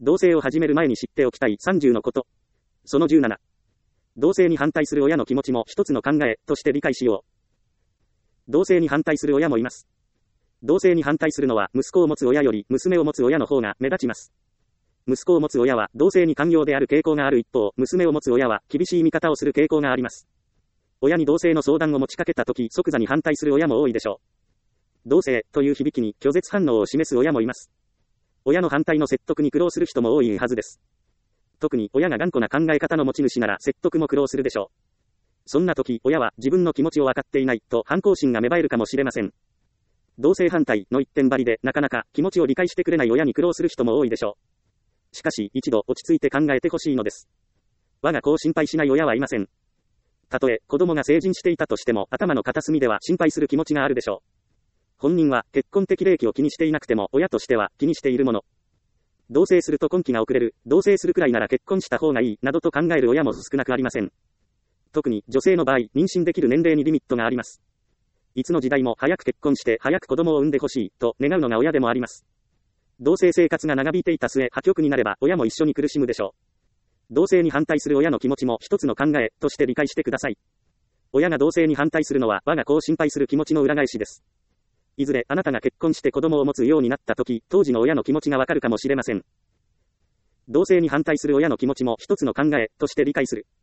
同棲を始める前に知っておきたい30のこと。その17。同棲に反対する親の気持ちも一つの考えとして理解しよう。同棲に反対する親もいます。同棲に反対するのは息子を持つ親より娘を持つ親の方が目立ちます。息子を持つ親は同棲に寛容である傾向がある一方、娘を持つ親は厳しい見方をする傾向があります。親に同棲の相談を持ちかけたとき、即座に反対する親も多いでしょう。同棲という響きに拒絶反応を示す親もいます。親の反対の説得に苦労する人も多いはずです。特に親が頑固な考え方の持ち主なら説得も苦労するでしょう。そんな時、親は自分の気持ちを分かっていないと反抗心が芽生えるかもしれません。同棲反対の一点張りでなかなか気持ちを理解してくれない親に苦労する人も多いでしょう。しかし一度落ち着いて考えてほしいのです。我が子を心配しない親はいません。たとえ子供が成人していたとしても頭の片隅では心配する気持ちがあるでしょう。本人は結婚適齢期を気にしていなくても親としては気にしているもの。同棲すると婚期が遅れる、同棲するくらいなら結婚した方がいい、などと考える親も少なくありません。特に女性の場合、妊娠できる年齢にリミットがあります。いつの時代も早く結婚して早く子供を産んでほしいと願うのが親でもあります。同棲生活が長引いていた末、破局になれば親も一緒に苦しむでしょう。同棲に反対する親の気持ちも一つの考えとして理解してください。親が同棲に反対するのは我が子を心配する気持ちの裏返しです。いずれあなたが結婚して子供を持つようになった時、当時の親の気持ちがわかるかもしれません。同棲に反対する親の気持ちも一つの考えとして理解する。